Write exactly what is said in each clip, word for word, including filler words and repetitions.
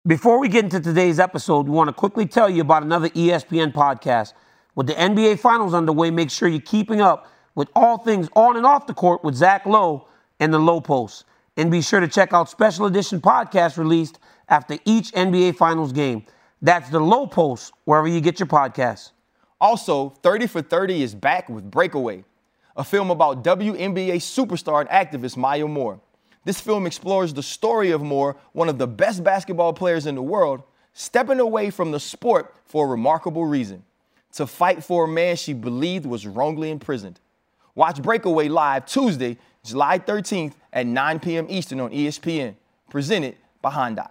Before we get into today's episode, we want to quickly tell you about another E S P N podcast. With the N B A Finals underway, make sure you're keeping up with all things on and off the court with Zach Lowe and the Lowe Post. And be sure to check out special edition podcasts released after each N B A Finals game. That's the Lowe Post, wherever you get your podcasts. Also, thirty for thirty is back with Breakaway, a film about W N B A superstar and activist Maya Moore. This film explores the story of Moore, one of the best basketball players in the world, stepping away from the sport for a remarkable reason: to fight for a man she believed was wrongly imprisoned. Watch Breakaway live Tuesday, July thirteenth at nine p.m. Eastern on E S P N. Presented by Hyundai.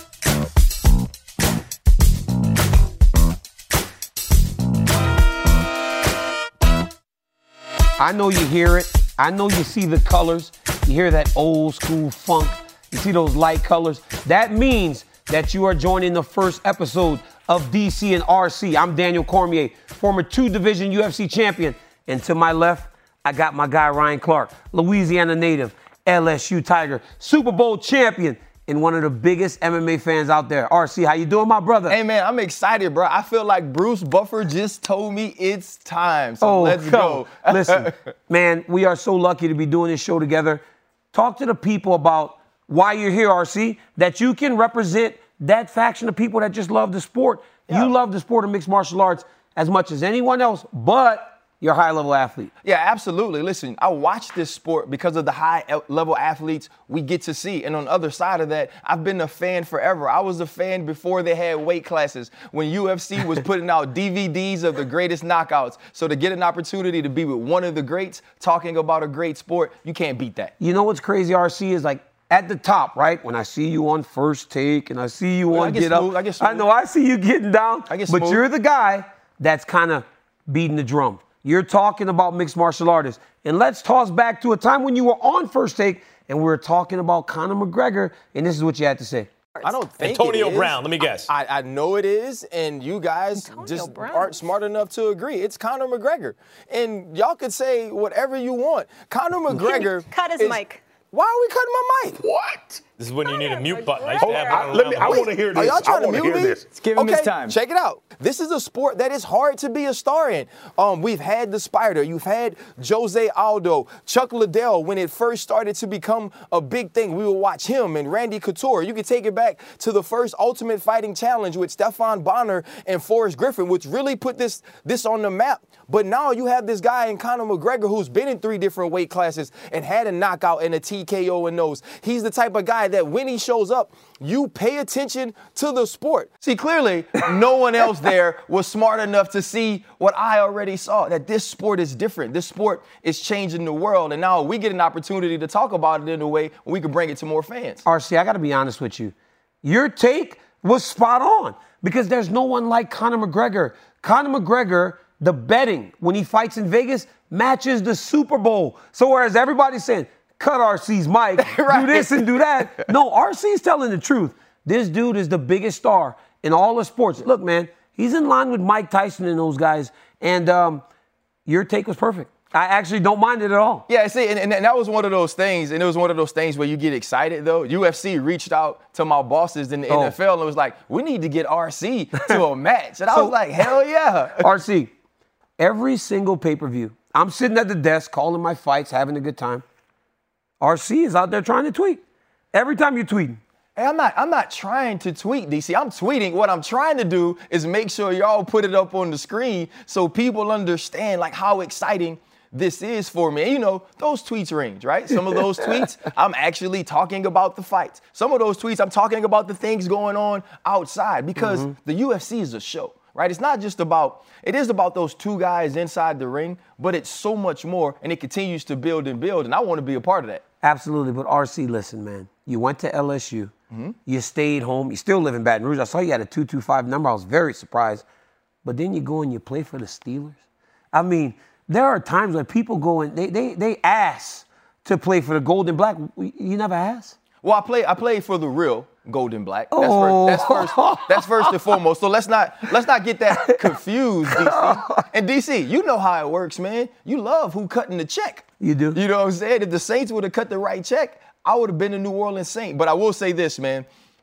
I know you hear it. I know you see the colors. You hear that old school funk. You see those light colors. That means that you are joining the first episode of D C and R C. I'm Daniel Cormier, former two-division U F C champion. And to my left, I got my guy Ryan Clark, Louisiana native, L S U Tiger, Super Bowl champion, and one of the biggest M M A fans out there. R C, how you doing, my brother? Hey, man, I'm excited, bro. I feel like Bruce Buffer just told me it's time. So oh, let's go. Listen, man, we are so lucky to be doing this show together. Talk to the people about why you're here, R C, that you can represent that faction of people that just love the sport. Yeah. You love the sport of mixed martial arts as much as anyone else, but you're a high-level athlete. Yeah, absolutely. Listen, I watch this sport because of the high-level athletes we get to see. And on the other side of that, I've been a fan forever. I was a fan before they had weight classes, when U F C was putting out D V Ds of the greatest knockouts. So to get an opportunity to be with one of the greats talking about a great sport, you can't beat that. You know what's crazy, R C, is like at the top, right? When I see you on First Take and I see you well, on I get Get smooth. Up. I, get smooth. I know, I see you getting down. I get but smooth. You're the guy that's kind of beating the drum. You're talking about mixed martial artists. And let's toss back to a time when you were on First Take and we were talking about Conor McGregor, and this is what you had to say. I don't think Antonio it is. Brown, let me guess. I, I, I know it is, and you guys Antonio just Brown. aren't smart enough to agree. It's Conor McGregor. And y'all could say whatever you want. Conor McGregor Cut his is, mic. Why are we cutting my mic? What? This is when you need a mute button. I used Hold to on, have I, one let me, around I the want to hear Are this. y'all I trying to want to mute hear me? this. Let's give him okay, his time. Check it out. This is a sport that is hard to be a star in. Um, we've had the Spider. You've had Jose Aldo, Chuck Liddell. When it first started to become a big thing, we would watch him and Randy Couture. You could take it back to the first Ultimate Fighting Challenge with Stefan Bonner and Forrest Griffin, which really put this, this on the map. But now you have this guy in Conor McGregor who's been in three different weight classes and had a knockout and a T K O in those. He's the type of guy that when he shows up, you pay attention to the sport. See, clearly, no one else there was smart enough to see what I already saw, that this sport is different. This sport is changing the world, and now we get an opportunity to talk about it in a way where we can bring it to more fans. R C, I got to be honest with you. Your take was spot on because there's no one like Conor McGregor. Conor McGregor, the betting when he fights in Vegas matches the Super Bowl. So whereas everybody's saying, cut R C's mic, right. do this and do that. No, R C's telling the truth. This dude is the biggest star in all the sports. Look, man, he's in line with Mike Tyson and those guys. And um, your take was perfect. I actually don't mind it at all. Yeah, see, and, and that was one of those things, and it was one of those things where you get excited, though. U F C reached out to my bosses in the oh. N F L and was like, we need to get R C to a match. And I So- was like, hell yeah. R C, every single pay-per-view, I'm sitting at the desk calling my fights, having a good time. R C is out there trying to tweet. Every time you're tweeting. Hey, I'm not, I'm not trying to tweet, D C. I'm tweeting. What I'm trying to do is make sure y'all put it up on the screen so people understand, like, how exciting this is for me. And, you know, those tweets range, right? Some of those tweets, I'm actually talking about the fights. Some of those tweets, I'm talking about the things going on outside because mm-hmm. the U F C is a show, right? It's not just about, it is about those two guys inside the ring, but it's so much more, and it continues to build and build, and I want to be a part of that. Absolutely. But R C, listen, man, you went to L S U. Mm-hmm. You stayed home. You still live in Baton Rouge. I saw you had a two two five number. I was very surprised. But then you go and you play for the Steelers. I mean, there are times when people go and they they they ask to play for the Gold and Black. You never asked? Well, I play I played for the real Gold and Black. That's, oh. first, that's first. That's first and foremost. So let's not let's not get that confused, D C. And D C, you know how it works, man. You love who cutting the check. You do. You know what I'm saying? If the Saints would have cut the right check, I would have been a New Orleans Saint. But I will say this, man.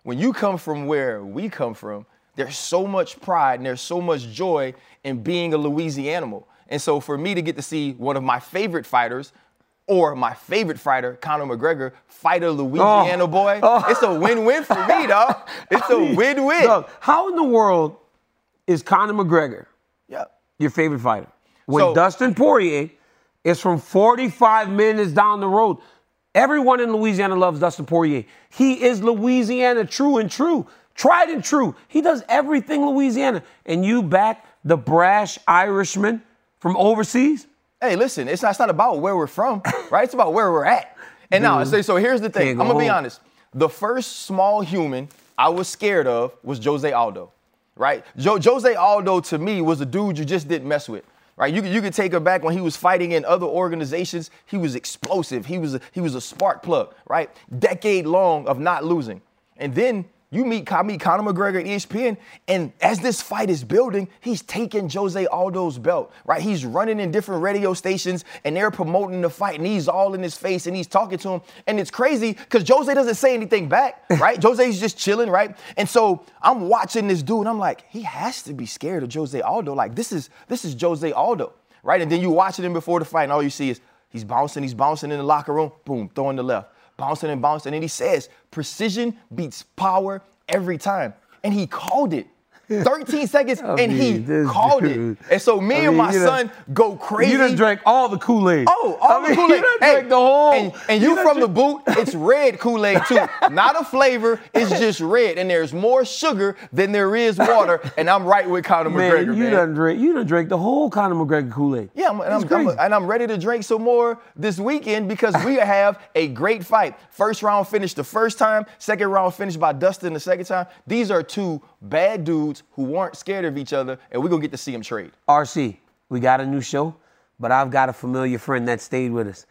when you come from where we come from, there's so much pride and there's so much joy in being a Louisianimal. And so for me to get to see one of my favorite fighters or my favorite fighter, Conor McGregor, fight a Louisiana oh. boy, oh. it's a win-win for me, dog. It's a win-win. Doug, how in the world is Conor McGregor yep. your favorite fighter when so, Dustin Poirier is from forty-five minutes down the road? Everyone in Louisiana loves Dustin Poirier. He is Louisiana true and true, tried and true. He does everything Louisiana. And you back the brash Irishman from overseas? Hey, listen, it's not, it's not about where we're from, right? It's about where we're at. And Dude, now, so, so here's the thing. I'm going to be honest. The first small human I was scared of was Jose Aldo, right? Jo- Jose Aldo, to me, was a dude you just didn't mess with, right? You, you could take her back when he was fighting in other organizations. He was explosive. He was a, he was a spark plug, right? Decade long of not losing. And then you meet, meet Conor McGregor at E S P N, and as this fight is building, he's taking Jose Aldo's belt, right? He's running in different radio stations, and they're promoting the fight, and he's all in his face, and he's talking to him. And it's crazy because Jose doesn't say anything back, right? Jose's just chilling, right? And so I'm watching this dude, and I'm like, he has to be scared of Jose Aldo. Like, this is this is Jose Aldo, right? And then you watching him before the fight, and all you see is he's bouncing, he's bouncing in the locker room, boom, throwing the left. Bouncing and bouncing, and he says, precision beats power every time. And he called it. thirteen seconds, I and mean, he called dude. it. And so me I mean, and my son done, go crazy. You done drank all the Kool-Aid. Oh, all I the Kool-Aid. You done hey, drank the whole. And, and you, you from the boot, it's red Kool-Aid too. Not a flavor, it's just red. And there's more sugar than there is water. And I'm right with Conor man, McGregor, you man. Done drink, you done drank the whole Conor McGregor Kool-Aid. Yeah, and I'm, I'm, and I'm ready to drink some more this weekend because we have a great fight. First round finished the first time, second round finished by Dustin the second time. These are two bad dudes who weren't scared of each other, and we're going to get to see them trade. R C, we got a new show, but I've got a familiar friend that stayed with us.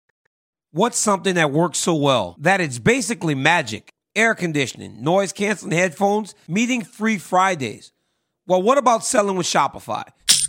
What's something that works so well that it's basically magic? Air conditioning, noise-canceling headphones, meeting-free Fridays. Well, what about selling with Shopify?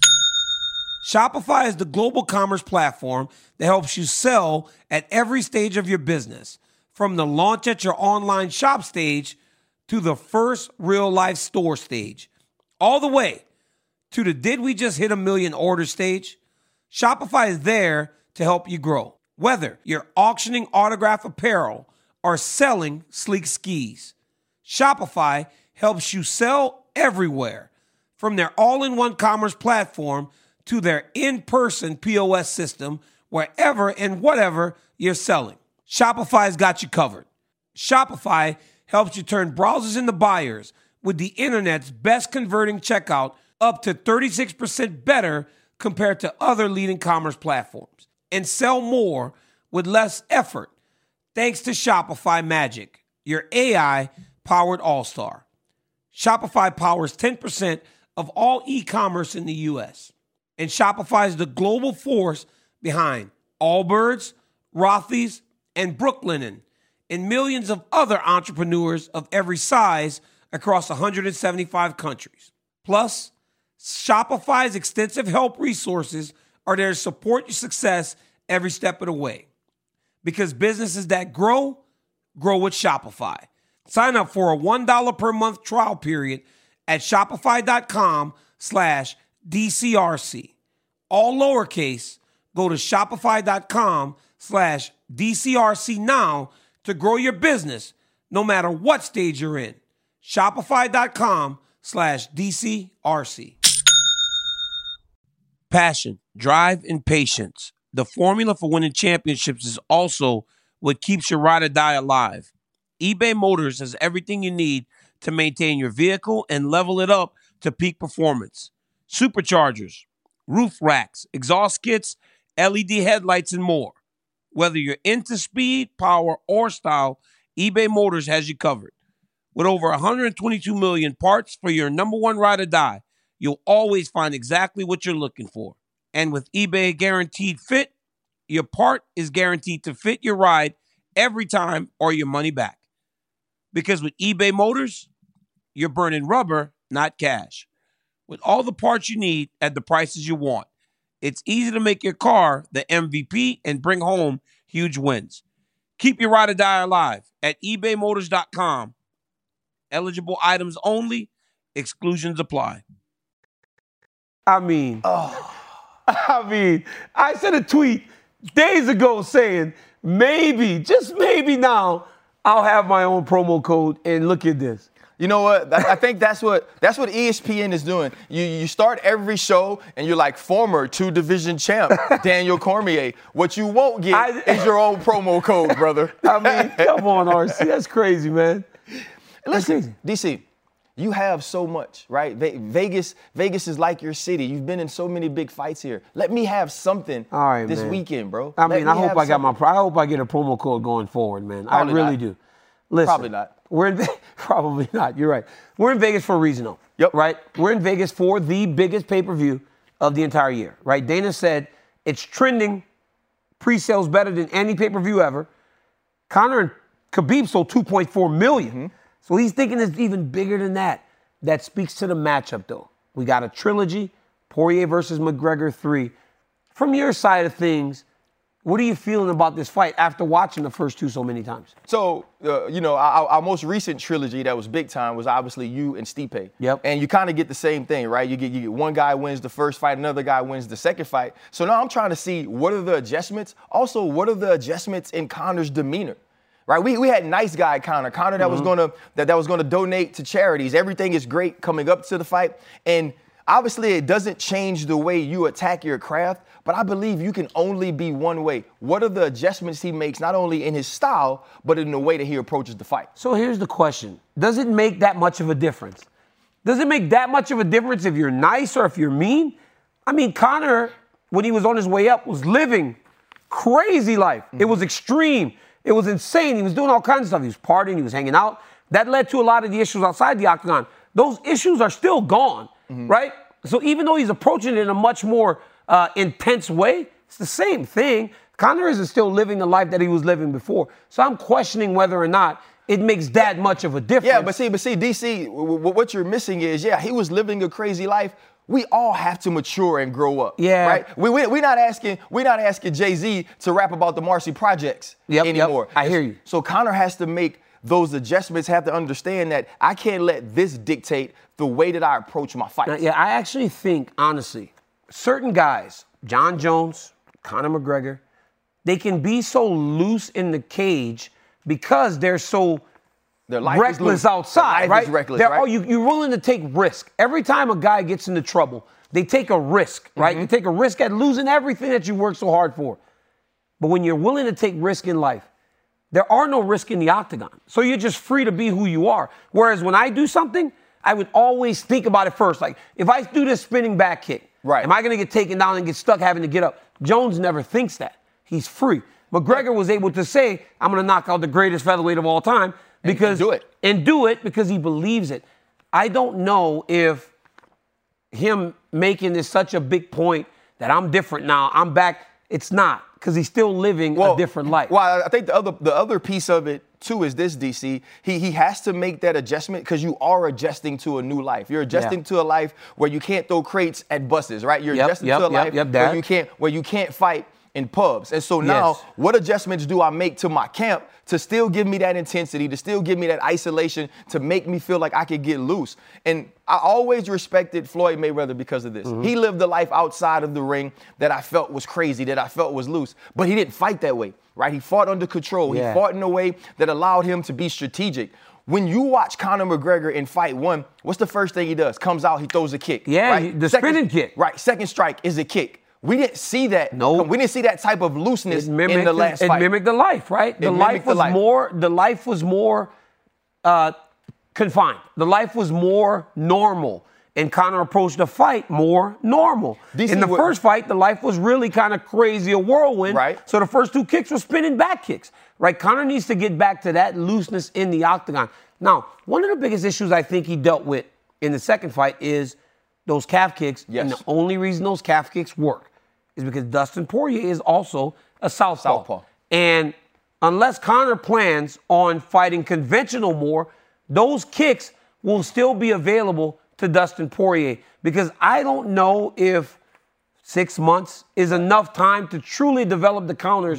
Shopify is the global commerce platform that helps you sell at every stage of your business, from the launch at your online shop stage to the first real-life store stage, all the way to the did we just hit a million order stage. Shopify is there to help you grow. Whether you're auctioning autograph apparel or selling sleek skis, Shopify helps you sell everywhere, from their all-in-one commerce platform to their in-person P O S system, wherever and whatever you're selling. Shopify's got you covered. Shopify helps you turn browsers into buyers with the internet's best converting checkout, up to thirty-six percent better compared to other leading commerce platforms, and sell more with less effort thanks to Shopify Magic, your A I-powered all-star. Shopify powers ten percent of all e-commerce in the U S, and Shopify is the global force behind Allbirds, Rothy's, and Brooklinen, and millions of other entrepreneurs of every size across one hundred seventy-five countries. Plus, Shopify's extensive help resources are there to support your success every step of the way. Because businesses that grow, grow with Shopify. Sign up for a one dollar per month trial period at shopify.com slash DCRC. All lowercase, go to shopify.com slash DCRC now to grow your business no matter what stage you're in. Shopify.com slash DCRC. Passion, drive, and patience. The formula for winning championships is also what keeps your ride or die alive. eBay Motors has everything you need to maintain your vehicle and level it up to peak performance. Superchargers, roof racks, exhaust kits, L E D headlights, and more. Whether you're into speed, power, or style, eBay Motors has you covered. With over one hundred twenty-two million parts for your number one ride or die, you'll always find exactly what you're looking for. And with eBay Guaranteed Fit, your part is guaranteed to fit your ride every time or your money back. Because with eBay Motors, you're burning rubber, not cash. With all the parts you need at the prices you want, it's easy to make your car the M V P and bring home huge wins. Keep your ride or die alive at ebay motors dot com Eligible items only. Exclusions apply. I mean, oh. I mean, I sent a tweet days ago saying maybe, just maybe now, I'll have my own promo code, and look at this. You know what? I think that's what that's what E S P N is doing. You you start every show and you're like former two division champ Daniel Cormier. What you won't get I, is your own promo code, brother. I mean, come on, R C, that's crazy, man. Listen, D C, you have so much, right? Vegas, Vegas is like your city. You've been in so many big fights here. Let me have something All right, this man. weekend, bro. I Let mean, I hope I got my. I hope I get a promo code going forward, man. Probably I really not. do. Listen, Probably not. We're in probably not. You're right. We're in Vegas for a reason, though. Yep. Right. We're in Vegas for the biggest pay-per-view of the entire year. Right. Dana said it's trending pre-sales better than any pay-per-view ever. Conor and Khabib sold two point four million. Mm-hmm. So he's thinking it's even bigger than that. That speaks to the matchup, though. We got a trilogy, Poirier versus McGregor three. From your side of things, what are you feeling about this fight after watching the first two so many times? So, uh, you know, our, our most recent trilogy that was big time was obviously you and Stipe. Yep. And you kind of get the same thing, right? You get, you get one guy wins the first fight, another guy wins the second fight. So now I'm trying to see what are the adjustments. Also, what are the adjustments in Conor's demeanor? Right, we we had nice guy Conor, Conor that mm-hmm. was gonna that, that was gonna donate to charities. Everything is great coming up to the fight, and obviously it doesn't change the way you attack your craft. But I believe you can only be one way. What are the adjustments he makes, not only in his style, but in the way that he approaches the fight? So here's the question: does it make that much of a difference? Does it make that much of a difference if you're nice or if you're mean? I mean, Conor, when he was on his way up, was living crazy life. Mm-hmm. It was extreme. It was insane. He was doing all kinds of stuff. He was partying. He was hanging out. That led to a lot of the issues outside the octagon. Those issues are still gone, mm-hmm. right? So even though he's approaching it in a much more uh, intense way, it's the same thing. Conor isn't still living the life that he was living before. So I'm questioning whether or not it makes that much of a difference. Yeah, but see, but see, D C, what you're missing is, yeah, he was living a crazy life. We all have to mature and grow up. Yeah. Right? We, we, we're not asking we're not asking Jay-Z to rap about the Marcy Projects yep, anymore. Yep. I hear you. So Conor has to make those adjustments, have to understand that I can't let this dictate the way that I approach my fights. Now, yeah, I actually think, honestly, certain guys, John Jones, Conor McGregor, they can be so loose in the cage because they're so Their life reckless is outside, Their life right? Is reckless, They're, right? Oh, you, you're willing to take risk. Every time a guy gets into trouble, they take a risk, right? Mm-hmm. You take a risk at losing everything that you worked so hard for. But when you're willing to take risk in life, there are no risk in the octagon. So you're just free to be who you are. Whereas when I do something, I would always think about it first. Like, if I do this spinning back kick, right. am I going to get taken down and get stuck having to get up? Jones never thinks that. He's free. McGregor was able to say, I'm going to knock out the greatest featherweight of all time. Because, and do it. And do it because he believes it. I don't know if him making this such a big point that I'm different now, I'm back, it's not, because he's still living well, a different life. Well, I think the other the other piece of it, too, is this, D C. He, he has to make that adjustment because you are adjusting to a new life. You're adjusting yeah. to a life where you can't throw crates at buses, right? You're yep, adjusting yep, to a yep, life yep, where you can't where you can't fight in pubs. And so now, yes. what adjustments do I make to my camp to still give me that intensity, to still give me that isolation, to make me feel like I could get loose? And I always respected Floyd Mayweather because of this. Mm-hmm. He lived a life outside of the ring that I felt was crazy, that I felt was loose. But he didn't fight that way, right? He fought under control. Yeah. He fought in a way that allowed him to be strategic. When you watch Conor McGregor in fight one, what's the first thing he does? Comes out, he throws a kick. Yeah, right? the Second, spinning kick. Right, second strike is a kick. We didn't see that. No, we didn't see that type of looseness in the last it, fight. It mimicked the life, right? The it life was the life. more. The life was more uh, confined. The life was more normal, and Conor approached the fight more normal. D C in the would, first fight, the life was really kind of crazy, a whirlwind. Right. So the first two kicks were spinning back kicks. Right. Conor needs to get back to that looseness in the octagon. Now, one of the biggest issues I think he dealt with in the second fight is those calf kicks, yes. and the only reason those calf kicks work is because Dustin Poirier is also a southpaw. Southpaw. And unless Conor plans on fighting conventional more, those kicks will still be available to Dustin Poirier. Because I don't know if six months is enough time to truly develop the counters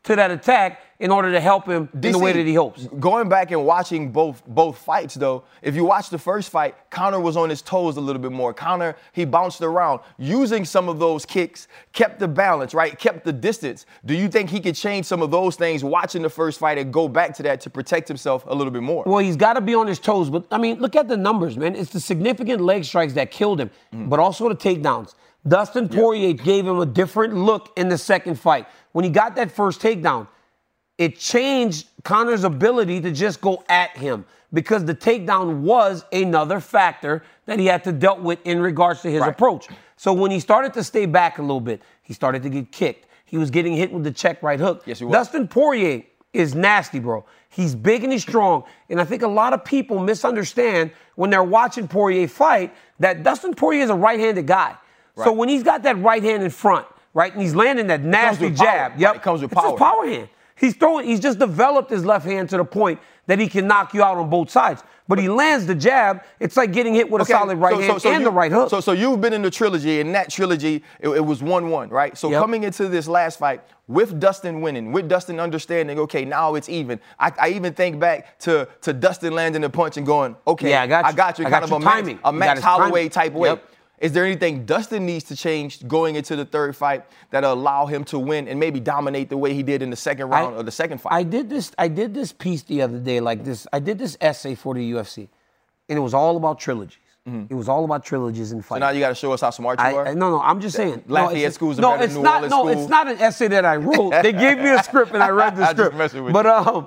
to that attack in order to help him in D C, the way that he hopes. Going back and watching both both fights, though, if you watch the first fight, Conor was on his toes a little bit more. Conor, he bounced around, using some of those kicks, kept the balance, right? Kept the distance. Do you think he could change some of those things watching the first fight and go back to that to protect himself a little bit more? Well, he's got to be on his toes. But, I mean, look at the numbers, man. It's the significant leg strikes that killed him, mm-hmm. but also the takedowns. Dustin Poirier yep. gave him a different look in the second fight. When he got that first takedown, it changed Conor's ability to just go at him because the takedown was another factor that he had to deal with in regards to his right. approach. So when he started to stay back a little bit, he started to get kicked. He was getting hit with the check right hook. Yes, he was. Dustin Poirier is nasty, bro. He's big and he's strong. And I think a lot of people misunderstand when they're watching Poirier fight that Dustin Poirier is a right-handed guy. Right. So when he's got that right hand in front, right, and he's landing that nasty jab, power. yep, right. It comes with it's power. his power hand. He's throwing. He's just developed his left hand to the point that he can knock you out on both sides. But he lands the jab. It's like getting hit with okay, a solid right so, hand so, so and you, the right hook. So, so you've been in the trilogy, and that trilogy, it, it was one one, right? So yep. coming into this last fight, with Dustin winning, with Dustin understanding, okay, now it's even. I, I even think back to, to Dustin landing a punch and going, okay, yeah, I got you. I got you, I kind got of a timing. Max, a Max Holloway type way. Yep. Is there anything Dustin needs to change going into the third fight that'll allow him to win and maybe dominate the way he did in the second round I, or the second fight? I did this. I did this piece the other day, like this. I did this essay for the U F C, and it was all about trilogies. Mm-hmm. It was all about trilogies and fighting. So now you got to show us how smart you I, are. I, no, no, I'm just saying. Lafayette no, School's a no, better it's New not. Orleans No, school. it's not an essay that I wrote. They gave me a script and I read the I script. just messing with but you. um,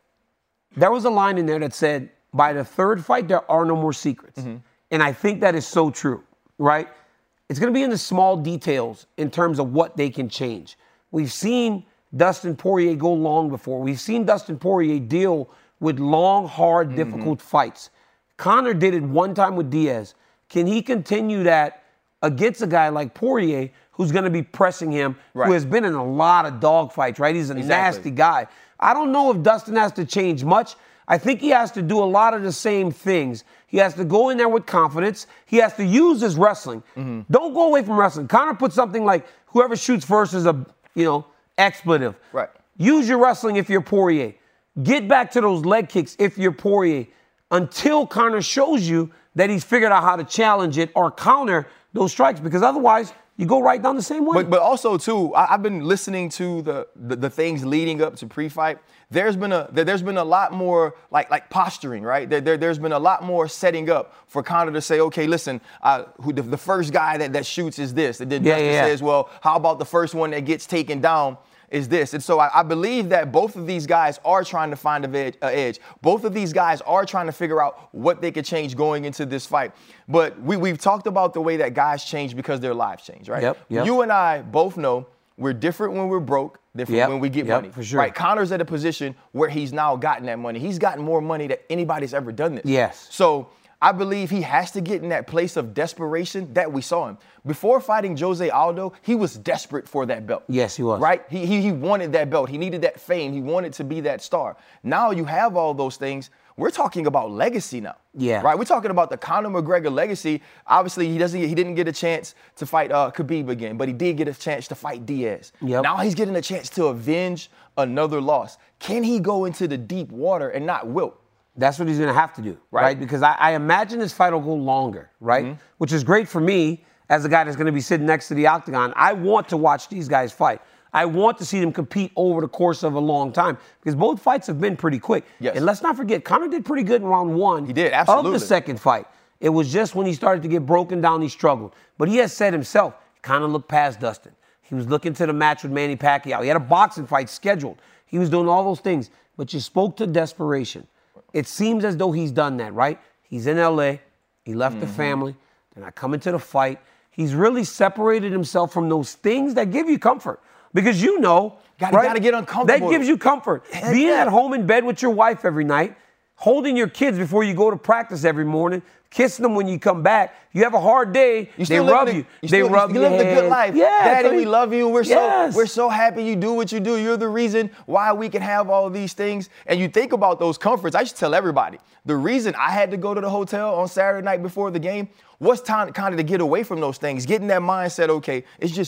there was a line in there that said, "By the third fight, there are no more secrets," mm-hmm. and I think that is so true. Right? It's going to be in the small details in terms of what they can change. We've seen Dustin Poirier go long before. We've seen Dustin Poirier deal with long, hard, mm-hmm. difficult fights. Conor did it one time with Diaz. Can he continue that against a guy like Poirier who's going to be pressing him, right. who has been in a lot of dogfights, right? He's a exactly. nasty guy. I don't know if Dustin has to change much. I think he has to do a lot of the same things. He has to go in there with confidence. He has to use his wrestling. Mm-hmm. Don't go away from wrestling. Conor put something like, whoever shoots first is a, you know, expletive. Right. Use your wrestling if you're Poirier. Get back to those leg kicks if you're Poirier until Conor shows you that he's figured out how to challenge it or counter those strikes, because otherwise you go right down the same way. But, but also, too, I, I've been listening to the, the the things leading up to pre-fight. There's been a there's been a lot more like like posturing, right? There, there there's been a lot more setting up for Conor to say, okay, listen, uh, who the, the first guy that, that shoots is this, and then yeah, Dustin yeah, yeah. says, well, how about the first one that gets taken down is this? And so I, I believe that both of these guys are trying to find a edge, a edge. Both of these guys are trying to figure out what they could change going into this fight. But we we've talked about the way that guys change because their lives change, right? Yep, yep. You and I both know we're different when we're broke, different yep, when we get yep, money. for sure. Right? Conor's at a position where he's now gotten that money. He's gotten more money than anybody's ever done this. Yes. So I believe he has to get in that place of desperation that we saw him. Before fighting Jose Aldo, he was desperate for that belt. Yes, he was. Right? He, he, he wanted that belt. He needed that fame. He wanted to be that star. Now you have all those things. We're talking about legacy now. Yeah. Right? We're talking about the Conor McGregor legacy. Obviously, he doesn't. He didn't get a chance to fight uh, Khabib again, but he did get a chance to fight Diaz. Yep. Now he's getting a chance to avenge another loss. Can he go into the deep water and not wilt? That's what he's going to have to do, right? Right. Because I, I imagine this fight will go longer, right? Mm-hmm. Which is great for me as a guy that's going to be sitting next to the octagon. I want to watch these guys fight. I want to see them compete over the course of a long time because both fights have been pretty quick. Yes. And let's not forget, Conor did pretty good in round one. He did, absolutely. Of the second fight. It was just when he started to get broken down, he struggled. But he has said himself, he kind of looked past Dustin. He was looking to the match with Manny Pacquiao. He had a boxing fight scheduled. He was doing all those things. But you spoke to desperation. It seems as though he's done that, right? He's in L A. He left mm-hmm. the family. They're not coming to the fight. He's really separated himself from those things that give you comfort. Because you know, gotta, right? gotta get uncomfortable. That gives you comfort. Heck Being yeah. at home in bed with your wife every night, holding your kids before you go to practice every morning, kissing them when you come back. You have a hard day, You they still rub live you. the, you they still, rub you your live the good head. life. Yeah, Daddy, so we you- love you. We're Yes. so we're so happy you do what you do. You're the reason why we can have all these things. And you think about those comforts. I should tell everybody. The reason I had to go to the hotel on Saturday night before the game was time kind of to get away from those things, get in that mindset, okay, it's just me.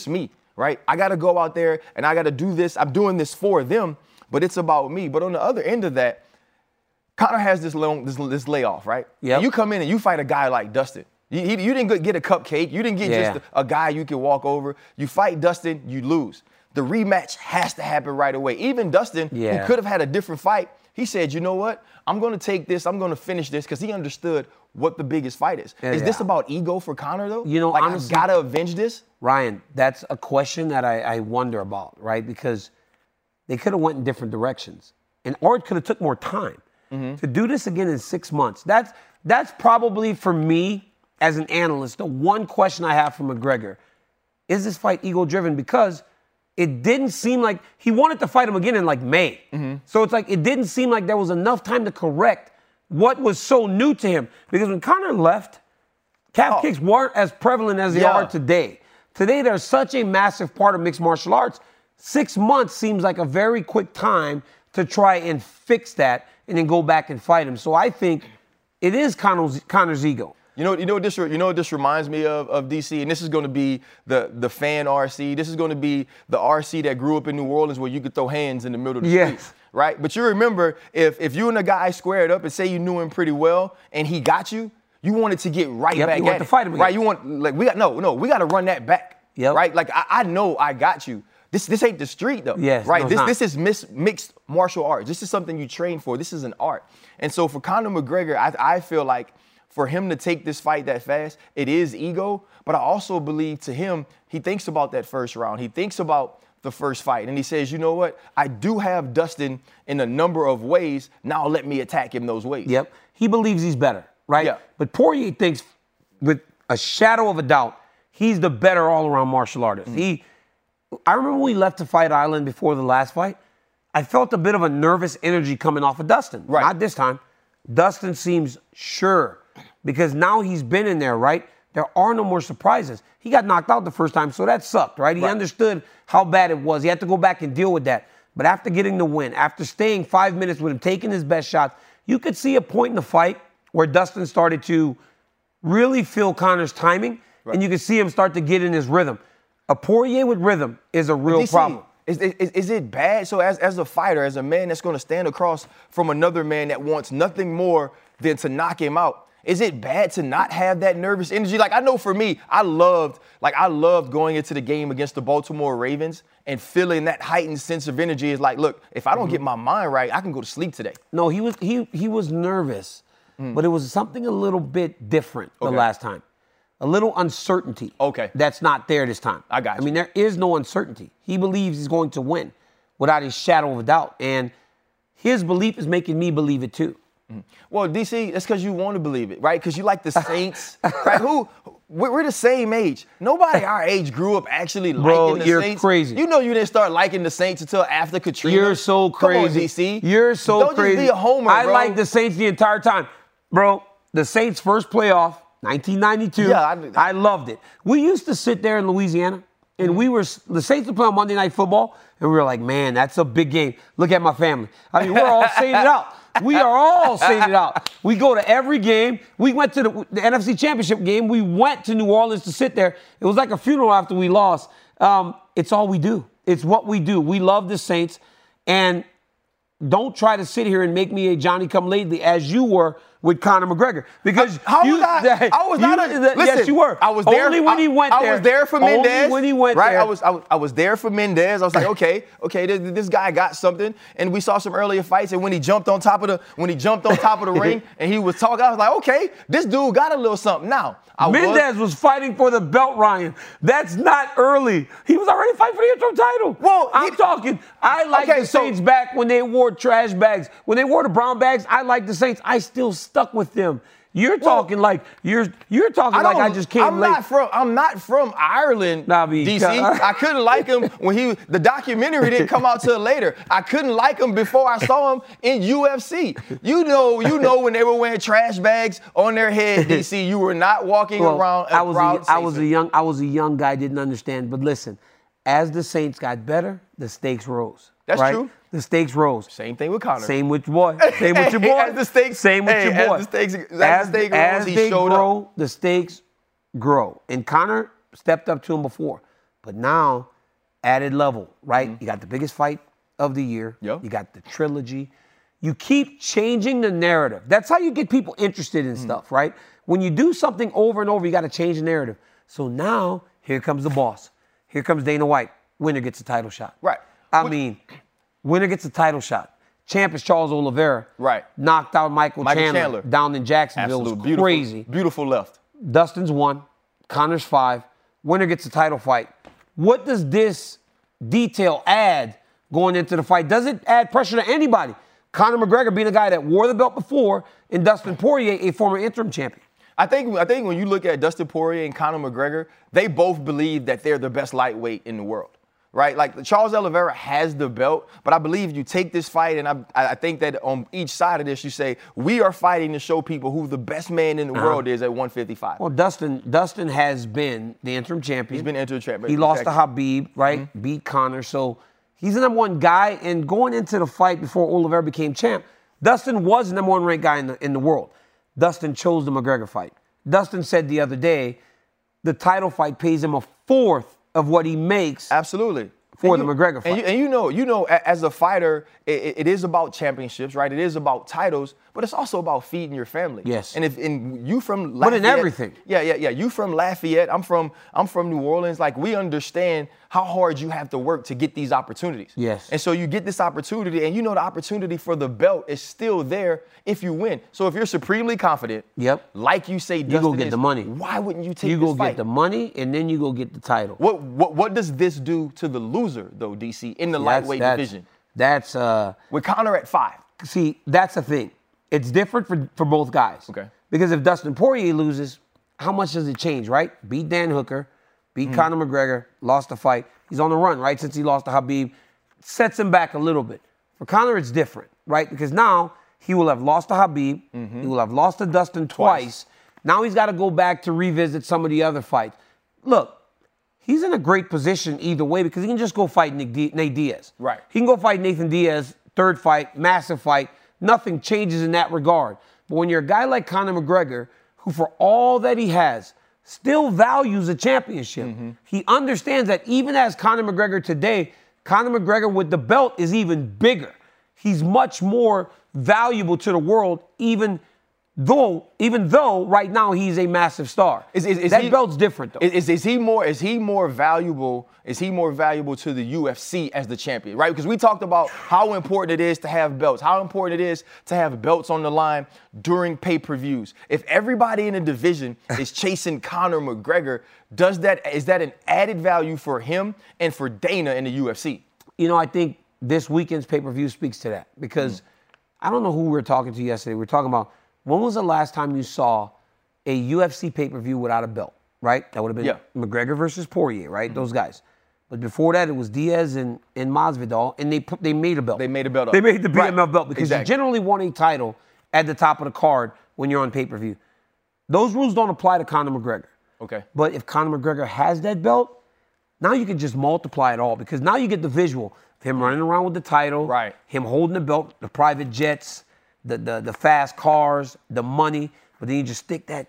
right? I got to go out there and I got to do this. I'm doing this for them, but it's about me. But on the other end of that, Conor has this long, this, this layoff, right? Yeah. You come in and you fight a guy like Dustin. You, he, you didn't get a cupcake. You didn't get Yeah. just a, a guy you can walk over. You fight Dustin, you lose. The rematch has to happen right away. Even Dustin, Yeah. who could have had a different fight, he said, you know what? I'm going to take this. I'm going to finish this because he understood what the biggest fight is. Yeah. Is this about ego for Conor, though? You know, like, honestly- I got to avenge this? Ryan, that's a question that I, I wonder about, right? Because they could have went in different directions. And or it could have took more time. Mm-hmm. To do this again in six months, that's that's probably for me as an analyst, the one question I have for McGregor. Is this fight ego-driven? Because it didn't seem like he wanted to fight him again in like May. Mm-hmm. So it's like it didn't seem like there was enough time to correct what was so new to him. Because when Conor left, calf Oh. kicks weren't as prevalent as they Yeah. are today. Today, they're such a massive part of mixed martial arts. Six months seems like a very quick time to try and fix that and then go back and fight him. So I think it is Conor's, Conor's ego. You know, you know what this, you know what this reminds me of, of D C, and this is going to be the, the fan R C. This is going to be the R C that grew up in New Orleans where you could throw hands in the middle of the Yes. street, right? But you remember, if if you and a guy squared up and say you knew him pretty well and he got you, you wanted to get right Yep, back you at want to it, fight him again. right? You want like we got no no we got to run that back, Yep. right? Like I, I know I got you. This this ain't the street though, Yes, right? no, it's this not. this is mis, mixed martial arts. This is something you train for. This is an art. And so for Conor McGregor, I I feel like for him to take this fight that fast, it is ego, but I also believe to him, he thinks about that first round. He thinks about the first fight, and he says, you know what? I do have Dustin in a number of ways. Now let me attack him those ways. Yep. He believes he's better, right? Yeah. But Poirier thinks, with a shadow of a doubt, he's the better all-around martial artist. Mm-hmm. He, I remember when we left to Fight Island before the last fight, I felt a bit of a nervous energy coming off of Dustin. Right. Not this time. Dustin seems sure because now he's been in there, right? There are no more surprises. He got knocked out the first time, so that sucked, right? He Right. understood how bad it was. He had to go back and deal with that. But after getting the win, after staying five minutes with him, taking his best shots, you could see a point in the fight where Dustin started to really feel Conor's timing, and you could see him start to get in his rhythm. A Poirier with rhythm is a real D C, problem. Is, is, is it bad? So as, as a fighter, as a man that's going to stand across from another man that wants nothing more than to knock him out, is it bad to not have that nervous energy? Like I know for me, I loved, like I loved going into the game against the Baltimore Ravens and feeling that heightened sense of energy. Is like, look, if I don't get my mind right, I can go to sleep today. No, he was he he was nervous, but it was something a little bit different the Okay. last time. A little uncertainty. Okay. That's not there this time. I got I you. mean, there is no uncertainty. He believes he's going to win without a shadow of a doubt. And his belief is making me believe it too. Well, D C, that's because you want to believe it, right? Because you like the Saints, right? Who? We're we're the same age. Nobody our age grew up actually Bro, liking the you're Saints. crazy. You know you didn't start liking the Saints until after Katrina. You're so crazy. Come on, D C. You're so Don't crazy. just be a homer, I bro. like the Saints the entire time. Bro, the Saints' first playoff, nineteen ninety-two. Yeah, I- I loved it. We used to sit there in Louisiana, and we were, the Saints would play on Monday Night Football, and we were like, man, that's a big game. Look at my family. I mean, we're all saying it out. We are all saying it out. We go to every game. We went to the, the N F C Championship game. We went to New Orleans to sit there. It was like a funeral after we lost. Um, it's all we do. It's what we do. We love the Saints. And don't try to sit here and make me a Johnny-come-lately as you were with Conor McGregor. Because How you, was I? I was you- not. A, listen, yes, you were. I was there. Only when I, he went I there. was there for Only Mendez. when he went right? there. I was, I was. I was there for Mendez. I was like, okay, okay, this, this guy got something. And we saw some earlier fights. And when he jumped on top of the, when he jumped on top of the ring, and he was talking, I was like, okay, this dude got a little something. Now, I Mendez was, was fighting for the belt, Ryan. That's not early. He was already fighting for the interim title. Well, I'm he- talking. I like Okay, the so- Saints back when they wore trash bags. When they wore the brown bags, I like the Saints. I still stuck with them. You're talking like you're you're talking I like I don't- just came I'm late. Not from, I'm not from Ireland, Nah, be- D C. I couldn't like him when he, the documentary didn't come out till later. I couldn't like him before I saw him in U F C. You know, you know when they were wearing trash bags on their head, D C, you were not walking Well, around a I was proud a, I was a Saints young I was a young guy, didn't understand. But listen, as the Saints got better, the stakes rose. That's right? true. The stakes rose. Same thing with Conor. Same with your boy. Same with your boy. As the stakes- Same with hey, your as boy. the stakes- as the stakes as rose, he they showed up. grow, the stakes grow. And Conor stepped up to him before, but now added level, right? Mm-hmm. You got the biggest fight of the year. Yep. You got the trilogy. You keep changing the narrative. That's how you get people interested in mm-hmm. stuff, right? When you do something over and over, you got to change the narrative. So now, here comes the boss. Here comes Dana White. Winner gets a title shot. Right. I what? mean, winner gets a title shot. Champ is Charles Oliveira. Right. Knocked out Michael, Michael Chandler, Chandler down in Jacksonville. Absolute. It was Beautiful, crazy. Beautiful left. Dustin's one. Connor's five. Winner gets a title fight. What does this detail add going into the fight? Does it add pressure to anybody? Conor McGregor being a guy that wore the belt before, and Dustin Poirier, a former interim champion. I think I think when you look at Dustin Poirier and Conor McGregor, they both believe that they're the best lightweight in the world, right? Like Charles Oliveira has the belt, but I believe you take this fight, and I, I think that on each side of this, you say, we are fighting to show people who the best man in the uh-huh. world is at one fifty-five. Well, Dustin Dustin has been the interim champion. He's been interim champion. He lost to Khabib, right? Mm-hmm. Beat Conor, so he's the number one guy, and going into the fight before Oliveira became champ, Dustin was the number one ranked guy in the, in the world. Dustin chose the McGregor fight. Dustin said the other day, the title fight pays him a fourth of what he makes. Absolutely. For and the you, McGregor fight. And you, and you know, you know, as a fighter, it, it is about championships, right? It is about titles, but it's also about feeding your family. Yes. And if and you from Lafayette, but in everything. Yeah, yeah, yeah. You from Lafayette. I'm from I'm from New Orleans. Like, we understand how hard you have to work to get these opportunities. Yes. And so you get this opportunity, and you know the opportunity for the belt is still there if you win. So if you're supremely confident, yep, like you say, you Dustin go get is, the money. Why wouldn't you take you this go fight? get the money, and then you go get the title. What what what does this do to the loser though, D C, in the See, lightweight that's, division? That's uh with Conor at five. See, that's the thing. It's different for, for both guys. Okay. Because if Dustin Poirier loses, how much does it change, right? Beat Dan Hooker, beat mm-hmm. Conor McGregor, lost the fight. He's on the run, right? Since he lost to Khabib. Sets him back a little bit. For Conor, it's different, right? Because now he will have lost to Khabib. Mm-hmm. He will have lost to Dustin twice. twice. Now he's got to go back to revisit some of the other fights. Look, he's in a great position either way because he can just go fight Nick D- Nate Diaz. Right. He can go fight Nathan Diaz, third fight, massive fight. Nothing changes in that regard. But when you're a guy like Conor McGregor, who for all that he has, still values a championship, mm-hmm. he understands that even as Conor McGregor today, Conor McGregor with the belt is even bigger. He's much more valuable to the world, even though, even though right now he's a massive star. Is, is, is that he, belt's different though. Is, is he more? Is he more valuable? Is he more valuable to the U F C as the champion? Right? Because we talked about how important it is to have belts, how important it is to have belts on the line during pay-per-views. If everybody in the division is chasing Conor McGregor, does that is that an added value for him and for Dana in the U F C? You know, I think this weekend's pay-per-view speaks to that because mm. I don't know who we were talking to yesterday. We were talking about when was the last time you saw a U F C pay-per-view without a belt, right? That would have been yeah. McGregor versus Poirier, right? Mm-hmm. Those guys. But before that, it was Diaz and, and Masvidal, and they put, they made a belt. They made a belt up. They made the B M F right. belt because exactly. you generally want a title at the top of the card when you're on pay-per-view. Those rules don't apply to Conor McGregor. Okay. But if Conor McGregor has that belt, now you can just multiply it all because now you get the visual of him running around with the title, right. him holding the belt, the private jets, the, the, the fast cars, the money, but then you just stick that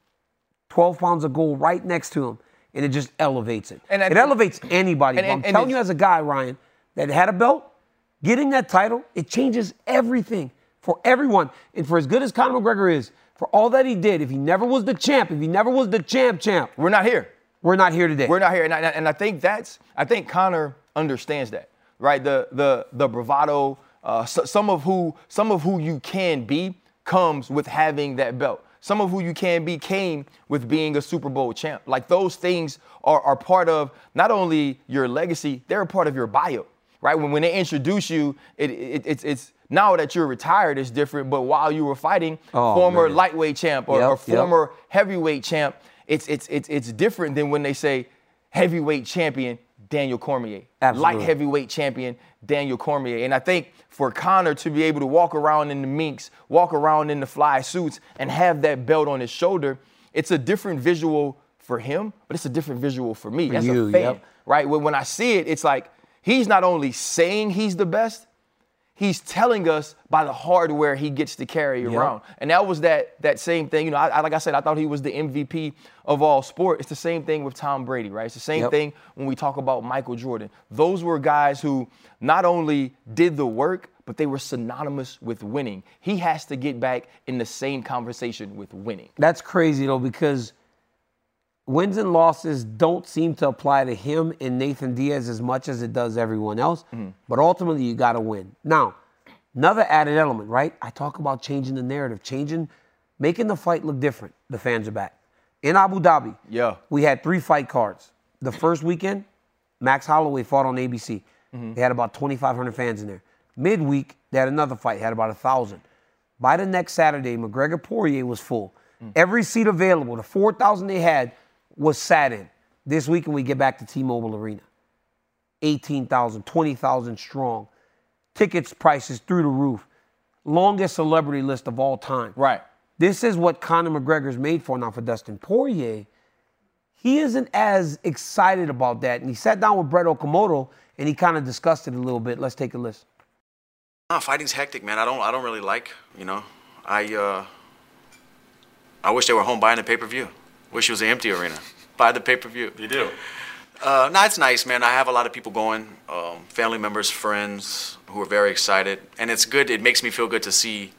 twelve pounds of gold right next to him, and it just elevates it. And it elevates anybody. And, and, I'm and telling you as a guy, Ryan, that had a belt, getting that title, it changes everything for everyone. And for as good as Conor McGregor is, for all that he did, if he never was the champ, if he never was the champ champ. We're not here. We're not here today. We're not here. And I, and I think that's, I think Conor understands that, right? The, the, the bravado, uh, so, some of who, some of who you can be comes with having that belt. Some of who you can be came with being a Super Bowl champ. Like those things are, are part of not only your legacy, they're a part of your bio, right? When, when they introduce you, it, it, it's, it's now that you're retired, it's different. But while you were fighting, oh, former man. lightweight champ or, yep, or former yep. heavyweight champ, it's, it's, it's, it's different than when they say heavyweight champion Daniel Cormier, Absolutely. light heavyweight champion Daniel Cormier. And I think for Conor to be able to walk around in the minks, walk around in the fly suits, and have that belt on his shoulder, it's a different visual for him, but it's a different visual for me for as you, a fan, yep. right? When, when I see it, it's like he's not only saying he's the best, he's telling us by the hardware he gets to carry Yep. around. And that was that that same thing. You know, I, I, like I said, I thought he was the M V P of all sport. It's the same thing with Tom Brady, right? It's the same Yep. thing when we talk about Michael Jordan. Those were guys who not only did the work, but they were synonymous with winning. He has to get back in the same conversation with winning. That's crazy, though, because wins and losses don't seem to apply to him and Nathan Diaz as much as it does everyone else. Mm-hmm. But ultimately, you got to win. Now, another added element, right? I talk about changing the narrative, changing, making the fight look different. The fans are back. In Abu Dhabi, Yeah. we had three fight cards. The first weekend, Max Holloway fought on A B C. Mm-hmm. They had about twenty-five hundred fans in there. Midweek, they had another fight, had about one thousand. By the next Saturday, McGregor-Poirier was full. Mm. Every seat available, the four thousand they had, was sat in. This weekend, we get back to T-Mobile Arena. eighteen thousand, twenty thousand strong. Tickets prices through the roof. Longest celebrity list of all time. Right. This is what Conor McGregor's made for now for Dustin Poirier. He isn't as excited about that. And he sat down with Brett Okamoto, and he kind of discussed it a little bit. Let's take a listen. Nah, fighting's hectic, man. I don't I don't really like, you know. I uh I wish they were home buying the pay-per-view. Wish it was an empty arena. Buy the pay-per-view. You do? Uh, nah, it's nice, man. I have a lot of people going, um, family members, friends who are very excited. And it's good. It makes me feel good to see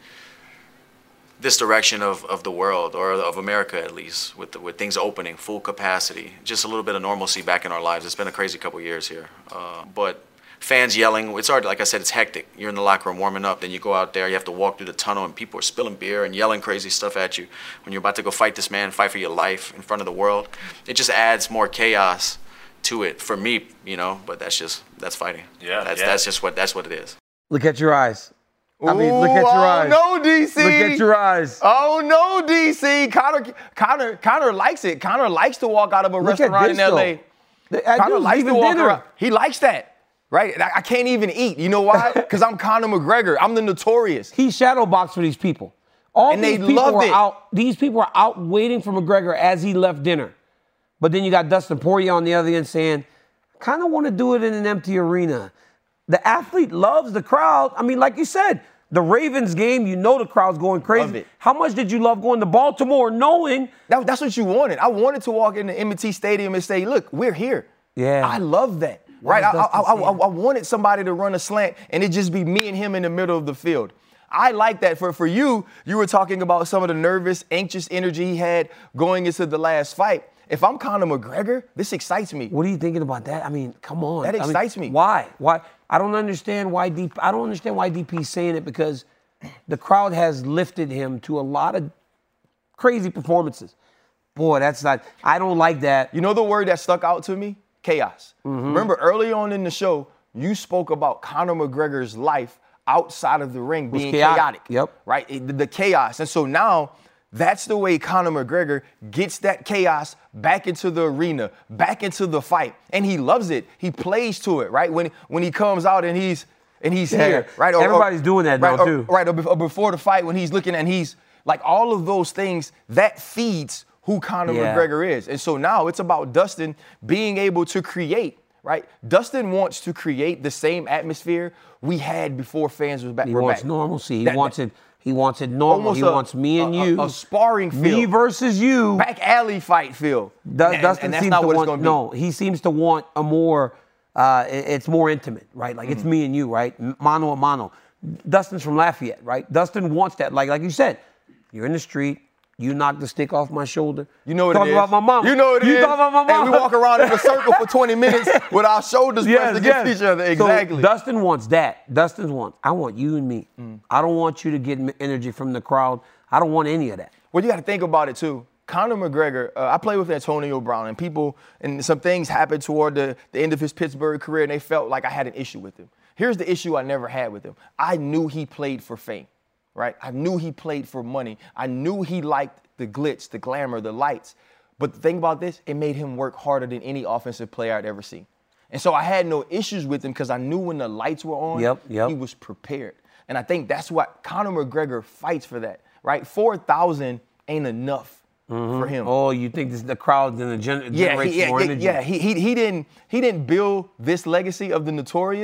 this direction of, of the world, or of America at least, with the, with things opening, full capacity, just a little bit of normalcy back in our lives. It's been a crazy couple of years here. Uh, but fans yelling, it's hard, like I said, it's hectic. You're in the locker room warming up, then you go out there, you have to walk through the tunnel, and people are spilling beer and yelling crazy stuff at you when you're about to go fight this man, fight for your life in front of the world. It just adds more chaos to it for me, you know, but that's just, that's fighting. Yeah, That's, yeah. that's just what, that's what it is. Look at your eyes. I mean, Ooh, look at your oh, eyes. no, D C. Look at your eyes. Oh, no, D C. Connor, Connor, Connor likes it. Connor likes to walk out of a Look at restaurant this, in L A. though. I Connor do likes to even walk dinner. around. He likes that, right? I, I can't even eat. You know why? Because I'm Conor McGregor. I'm the Notorious. He shadowboxed for these people. All And these they people loved were it. out. These people were out waiting for McGregor as he left dinner. But then you got Dustin Poirier on the other end saying, kind of want to do it in an empty arena. The athlete loves the crowd. I mean, like you said, the Ravens game, you know the crowd's going crazy. Love it. How much did you love going to Baltimore knowing? That, that's what you wanted. I wanted to walk in the M and T Stadium and say, look, we're here. Yeah. I love that. Right? I, does I, Dustin I, I, I wanted somebody to run a slant and it just be me and him in the middle of the field. I like that. For, for you, you were talking about some of the nervous, anxious energy he had going into the last fight. If I'm Conor McGregor, this excites me. What are you thinking about that? I mean, come on. That I mean, excites me. Why? Why? I don't understand why D P, I don't understand why D P's saying it, because the crowd has lifted him to a lot of crazy performances. Boy, that's not, I don't like that. You know the word that stuck out to me? Chaos. Mm-hmm. Remember early on in the show, you spoke about Conor McGregor's life outside of the ring being chaotic. chaotic. Yep. Right? It- the, the chaos. And so now that's the way Conor McGregor gets that chaos back into the arena, back into the fight. And he loves it. He plays to it, right? When when he comes out and he's and he's Yeah. here, right? Or- Everybody's or- doing that right, now, or- too. Right, or, be- or before the fight when he's looking and he's like all of those things, that feeds who Conor Yeah. McGregor is. And so now it's about Dustin being able to create, right? Dustin wants to create the same atmosphere we had before fans was back. He were wants back. normalcy. He That- wants it. He wants it normal. Almost He a- wants me and a- a- you. a sparring Me feel. versus you. Back alley fight feel. Du- And- Dustin and that's seems not to what want, it's going to be. no, he seems to want a more, uh, it- it's more intimate, right? Like it's me and you, right? M- Mano a mano. Dustin's from Lafayette, right? Dustin wants that. Like, like you said, you're in the street. You knock the stick off my shoulder. You know what Talk it is. about my mama. You know what it you is. talk about my mama. And we walk around in a circle for twenty minutes with our shoulders pressed against each other. So Exactly. Dustin wants that. Dustin wants, I want you and me. I don't want you to get m- energy from the crowd. I don't want any of that. Well, you got to think about it too. Conor McGregor, uh, I played with Antonio Brown, and people, and some things happened toward the, the end of his Pittsburgh career, and they felt like I had an issue with him. Here's the issue I never had with him. I knew he played for fame, right? I knew he played for money. I knew he liked the glitz, the glamour, the lights. But the thing about this, it made him work harder than any offensive player I'd ever seen. And so I had no issues with him because I knew when the lights were on, Yep, yep. he was prepared. And I think that's what Conor McGregor fights for that, right? four thousand ain't enough for him. Oh, you think this, the crowd's going to gener- Yeah, generate he, yeah, some more yeah, energy? yeah. He, he, he didn't he didn't build this legacy of the Notorious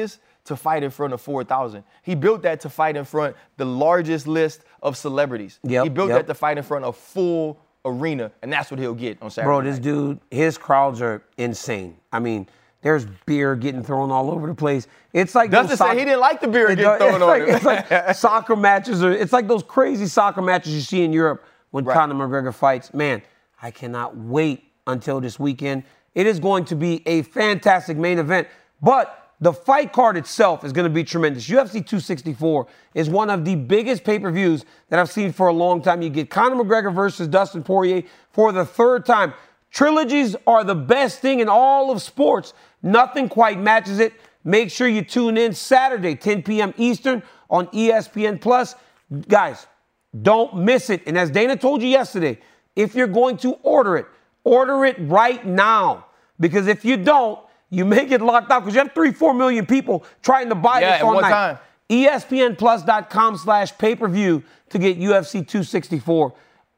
to fight in front of four thousand. He built that to fight in front of the largest list of celebrities. Yep, he built yep. that to fight in front of full arena, and that's what he'll get on Saturday Bro, night. this dude, his crowds are insane. I mean, there's beer getting thrown all over the place. It's like Dustin those said soc- he didn't like the beer It getting does- thrown it's on like, him. It's like soccer matches, or it's like those crazy soccer matches you see in Europe when Right. Conor McGregor fights. Man, I cannot wait until this weekend. It is going to be a fantastic main event, but the fight card itself is going to be tremendous. U F C two sixty-four is one of the biggest pay-per-views that I've seen for a long time. You get Conor McGregor versus Dustin Poirier for the third time. Trilogies are the best thing in all of sports. Nothing quite matches it. Make sure you tune in Saturday, ten p.m. Eastern on E S P N Plus. Guys, don't miss it. And as Dana told you yesterday, if you're going to order it, order it right now. Because if you don't, you may get locked out because you have three, four million people trying to buy Yeah, this at all one night. time. E S P N Plus dot com slash pay-per-view to get U F C two sixty-four.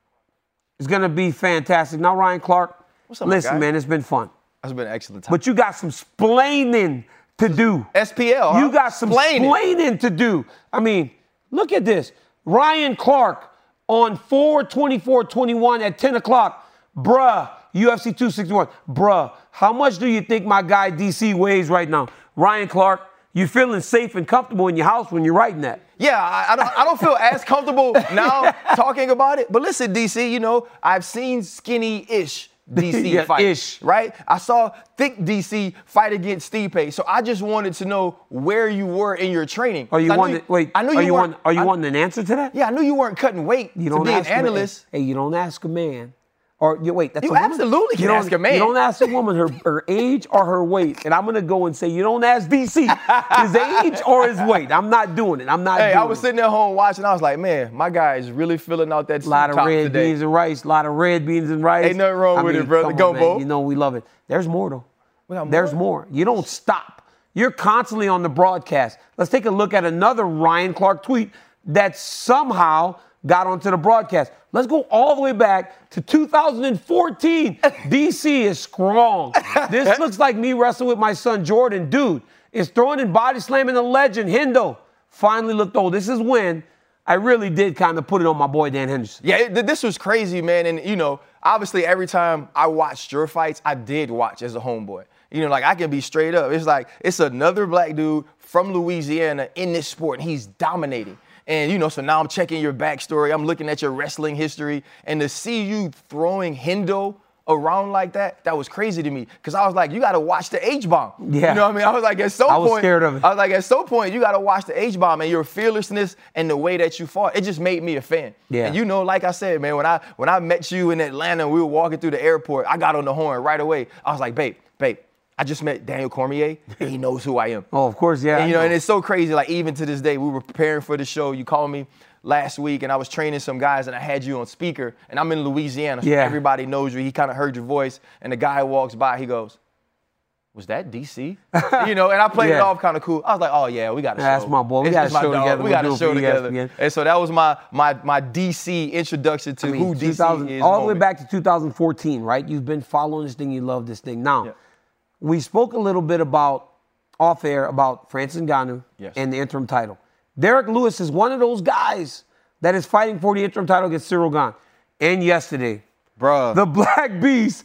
It's going to be fantastic. Now, Ryan Clark, What's up, my listen, guy? man, it's been fun. That's been an excellent time. But you got some splaining to do. S P L, huh? You got some Splaining. splaining to do. I mean, look at this. Ryan Clark on four twenty-four twenty-one at ten o'clock. Bruh, U F C two sixty-one. Bruh, how much do you think my guy D C weighs right now? Ryan Clark, you feeling safe and comfortable in your house when you're writing that? Yeah, I, I don't. I don't feel as comfortable now talking about it. But listen, D C, you know, I've seen skinny-ish D C Yeah, fight, ish. right? I saw thick D C fight against Stipe, so I just wanted to know where you were in your training. Are you I knew wanting? Wait, I knew are you, you weren't. want? Are you I- wanting an answer to that? Yeah, I knew you weren't cutting weight You to don't be an ask a man- analyst. Hey, you don't ask a man. Or you wait, that's You a woman? absolutely can you don't, ask a man. You don't ask a woman her, her age or her weight. And I'm gonna go and say you don't ask D C his age or his weight. I'm not doing it. I'm not Hey, doing I was it. sitting at home watching. I was like, man, my guy is really filling out that A lot of top red today. beans and rice. A lot of red beans and rice. Ain't nothing wrong I with mean, it, brother. come Go, on, man. Bo. You know we love it. There's more though. We got more? There's more. You don't stop. You're constantly on the broadcast. Let's take a look at another Ryan Clark tweet that somehow got onto the broadcast. Let's go all the way back to two thousand fourteen. D C is strong. This looks like me wrestling with my son Jordan. Dude is throwing and body slamming the legend. Hendo finally looked old. This is when I really did kind of put it on my boy Dan Henderson. Yeah, it, this was crazy, man. And, you know, obviously every time I watched your fights, I did watch as a homeboy. You know, like I can be straight up. It's like it's another black dude from Louisiana in this sport, and he's dominating. And, you know, so now I'm checking your backstory. I'm looking at your wrestling history. And to see you throwing Hendo around like that, that was crazy to me. Because I was like, you got to watch the H-bomb. Yeah. You know what I mean? I was like, at some I was point. scared of it. I was like, at some point, you got to watch the H-bomb and your fearlessness and the way that you fought. It just made me a fan. Yeah. And you know, like I said, man, when I when I met you in Atlanta and we were walking through the airport, I got on the horn right away. I was like, babe, babe, I just met Daniel Cormier, and he knows who I am. Oh, of course, yeah. And, you know, I and it's so crazy. Like, even to this day, we were preparing for the show. You called me last week, and I was training some guys, and I had you on speaker, and I'm in Louisiana, so Yeah. everybody knows you. He kind of heard your voice, and the guy walks by, he goes, was that D C? You know, and I played it Yeah. off kind of cool. I was like, oh, yeah, we got to show. That's my boy. We It's- got a it's my show dog. together. We We'll got do to it show for E S P N. together. And so that was my my my D C introduction to I mean, who D C two thousand is. all the way moment. back to two thousand fourteen, right? You've been following this thing. You love this thing. Now, Yeah. we spoke a little bit about off air about Francis Ngannou Yes. and the interim title. Derek Lewis is one of those guys that is fighting for the interim title against Cyril Gane. And yesterday, Bruh. the Black Beast,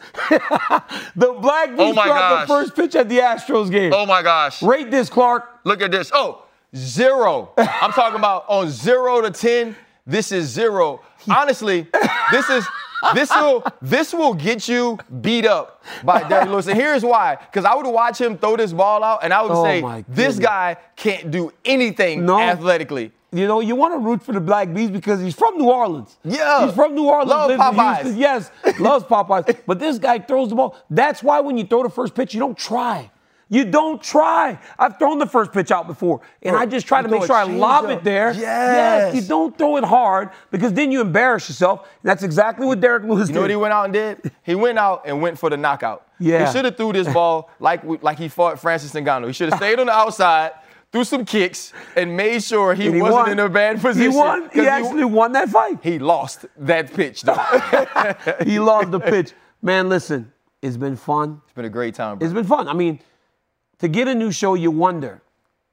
the Black Beast Oh my threw out gosh. the first pitch at the Astros game. Oh, my gosh. Rate this, Clark. Look at this. Oh, zero. I'm talking about on zero to ten, this is zero. Honestly, this is this will this will get you beat up by Derek Lewis. And here's why. Because I would watch him throw this ball out, and I would Oh, say, my this goodness. guy can't do anything No. athletically. You know, you want to root for the Black Beast because he's from New Orleans. Yeah. He's from New Orleans. Love lives in Popeyes. Houston. Yes, loves Popeyes. But this guy throws the ball. That's why when you throw the first pitch, you don't try. You don't try. I've thrown the first pitch out before, and Bro, I just try you to make throw sure a I lob changeup. it there. Yes. You don't throw it hard because then you embarrass yourself. And that's exactly what Derek Lewis You know what did. he went out and did? He went out and went for the knockout. Yeah. He should have threw this ball like we- like he fought Francis Ngannou. He should have stayed on the outside, threw some kicks, and made sure he, And he wasn't won. in a bad position. He won. 'Cause He actually won that fight. He lost that pitch, though. it's He lost the pitch. Man, listen, it's been fun. been a great time, bro. It's been fun. I mean, to get a new show, you wonder,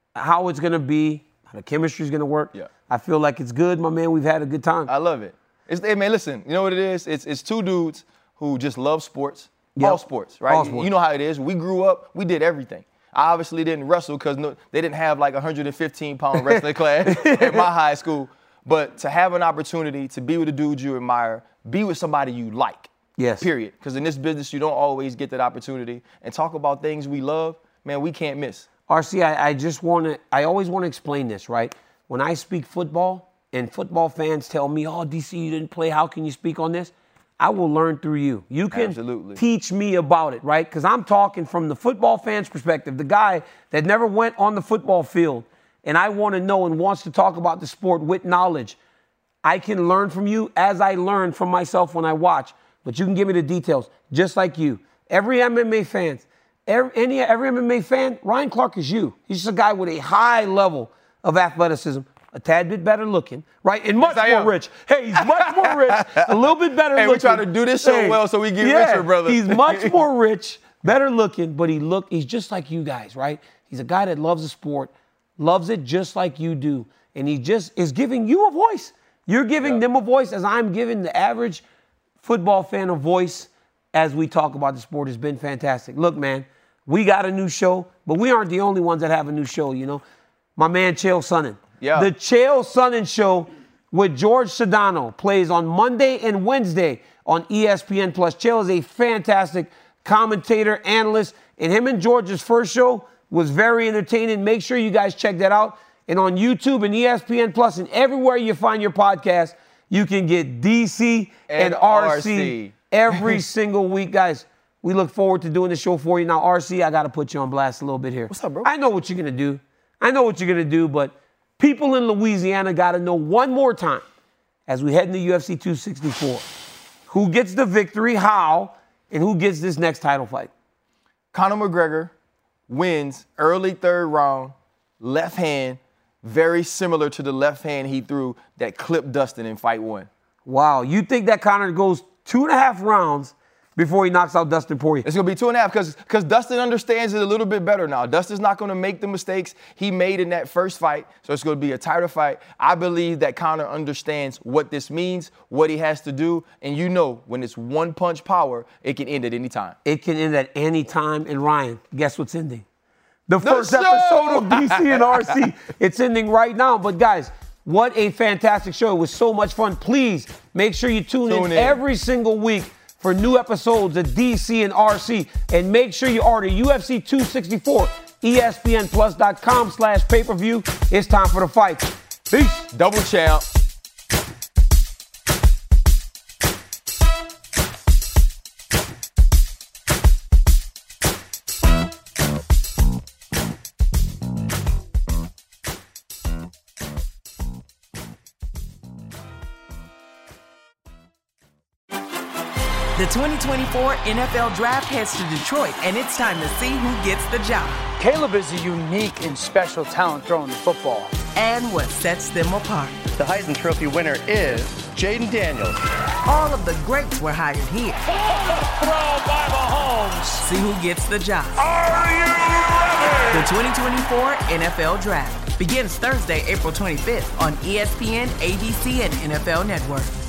how it's going to be, how the chemistry is going to work. Yeah. I feel like it's good, my man. We've had a good time. I love it. It's, hey, man, listen, you know what it is? It's, it's two dudes who just love sports, Yep. all sports, right? All sports. You know how it is. We grew up, we did everything. I obviously didn't wrestle because no, they didn't have like a one hundred fifteen pound wrestling class at my high school. But to have an opportunity to be with a dude you admire, be with somebody you like. Yes. Period. Because in this business, you don't always get that opportunity. And talk about things we love, man, we can't miss. R C, I, I just want to, I always want to explain this, right? When I speak football and football fans tell me, oh, D C, you didn't play, how can you speak on this? I will learn through you. You can Absolutely. teach me about it, right? Because I'm talking from the football fan's perspective, the guy that never went on the football field, and I want to know and wants to talk about the sport with knowledge. I can learn from you as I learn from myself when I watch, but you can give me the details, just like you. Every M M A fan, every, any, every M M A fan, Ryan Clark is you. He's just a guy with a high level of athleticism, a tad bit better looking, right? And much Yes, I more am. rich. Hey, he's much more rich, a little bit better Hey, looking. we trying to do this show well so we get yeah, richer, brother. He's much more rich, better looking, but he look, he's just like you guys, right? He's a guy that loves the sport, loves it just like you do, and he just is giving you a voice. You're giving Yeah. them a voice as I'm giving the average football fan a voice as we talk about the sport. It's been fantastic. Look, man, we got a new show, but we aren't the only ones that have a new show, you know. My man, Chael Sonnen. Yeah. The Chael Sonnen Show with George Sedano plays on Monday and Wednesday on E S P N Plus. Chael is a fantastic commentator, analyst, and him and George's first show was very entertaining. Make sure you guys check that out. And on YouTube and E S P N Plus and everywhere you find your podcast, you can get D C and, And R C, R C. every single week, guys. We look forward to doing the show for you. Now, R C, I got to put you on blast a little bit here. What's up, bro? I know what you're going to do. I know what you're going to do, but people in Louisiana got to know one more time as we head into U F C two sixty-four. Who gets the victory, how, and who gets this next title fight? Conor McGregor wins early third round, left hand, very similar to the left hand he threw that clipped Dustin in fight one. Wow, you think that Conor goes two and a half rounds before he knocks out Dustin Poirier? It's going to be two and a half because because Dustin understands it a little bit better now. Dustin's not going to make the mistakes he made in that first fight, so it's going to be a tighter fight. I believe that Conor understands what this means, what he has to do, and you know when it's one-punch power, it can end at any time. It can end at any time. And Ryan, guess what's ending? The The first show! episode of D C and R C. It's ending right now. But guys, what a fantastic show. It was so much fun. Please make sure you tune, Tune in, in. every single week for new episodes of D C and R C. And make sure you order U F C two sixty-four, E S P N plus dot com slash pay-per-view. It's time for the fight. Peace. Double champ. The twenty twenty-four N F L Draft heads to Detroit, and it's time to see who gets the job Caleb is a unique and special talent throwing the football. and what sets them apart. The Heisman Trophy winner is Jaden Daniels. All of the greats were hired here. Throw by Mahomes. See who gets the job. Are you ready? The twenty twenty-four N F L Draft begins Thursday, April twenty-fifth on E S P N, A B C, and N F L Network.